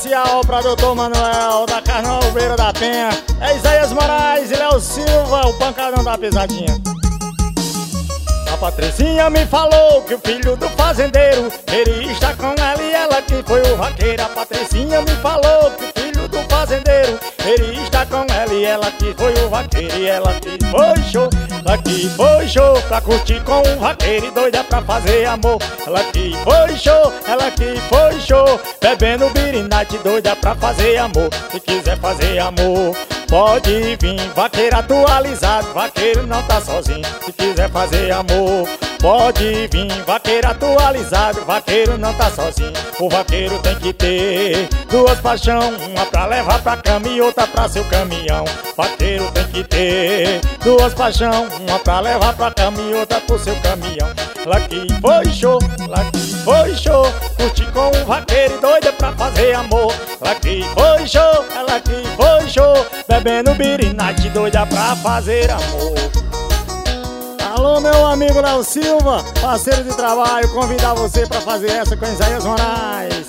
especial pra Dr. Manuel, da Carnalveira da Penha. É Isaías Moraes e Léo Silva, o pancadão da pesadinha. A Patricinha me falou que o filho do fazendeiro ele está com ela e ela que foi o vaqueiro. A Patricinha me falou que o filho do fazendeiro ele está com ela e ela que foi o vaqueiro. E ela que foi show, ela que foi show pra curtir com o vaqueiro e doida pra fazer amor. Ela que foi show, ela que foi show, bebendo birinate doida pra fazer amor. Se quiser fazer amor, pode vir, vaqueiro atualizado, vaqueiro não tá sozinho. Se quiser fazer amor, pode vir, vaqueiro atualizado, vaqueiro não tá sozinho. O vaqueiro tem que ter duas paixão, uma pra levar pra cama e outra pra seu caminhão. Vaqueiro tem que ter duas paixão, uma pra levar pra cama e outra pro seu caminhão. Ela que foi show, ela que foi show, curti com o vaqueiro e doida pra fazer amor. Ela que foi show, ela que foi show, bebendo birinate doida pra fazer amor. Alô, meu amigo Léo Silva, parceiro de trabalho, convidar você pra fazer essa com Isaías Moraes.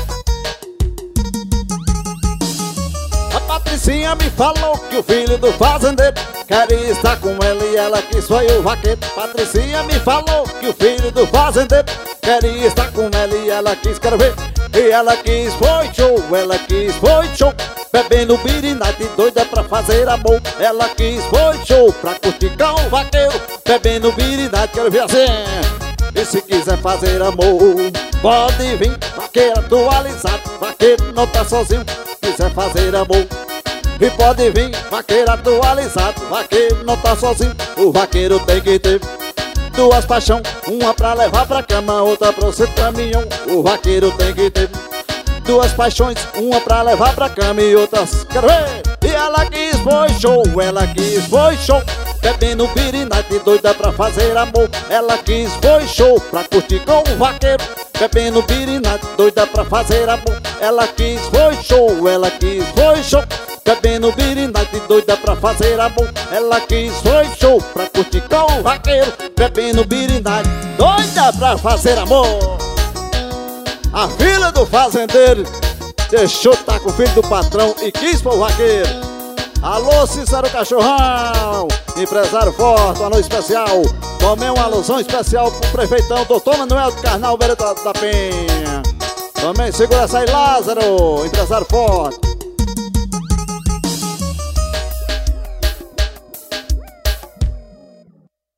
A Patricinha me falou que o filho do fazendeiro queria estar com ela e ela quis foi o vaqueiro. Patricinha me falou que o filho do fazendeiro queria estar com ela e ela quis, quero ver. E ela quis foi show, ela quis foi show, bebendo birinate doida pra fazer amor. Ela quis foi show pra curtir com o vaqueiro, bebendo birinate, quero ver assim. E se quiser fazer amor, pode vir, vaqueiro atualizado, vaqueiro não tá sozinho. Se quiser fazer amor, e pode vir, vaqueiro atualizado, vaqueiro não tá sozinho. O vaqueiro tem que ter duas paixão, uma pra levar pra cama, outra pro seu caminhão. O vaqueiro tem que ter duas paixões, uma pra levar pra cama e outras, quero ver. E ela quis foi show, ela quis foi show, bebendo birinate doida pra fazer amor. Ela quis foi show pra curtir com o vaqueiro, bebendo birinate doida pra fazer amor. Ela quis foi show, ela quis foi show, bebendo birinate doida pra fazer amor. Ela quis foi show pra curtir com o vaqueiro, bebendo birinate doida pra fazer amor. A filha do fazendeiro deixou de estar com o filho do patrão e quis pro vaqueiro. Alô, Cícero Cachorrão, empresário forte, uma noite especial. Tomei uma alusão especial pro prefeitão Dr. Manuel do Carnalveira da Penha. Também segura essa aí, Lázaro, empresário forte.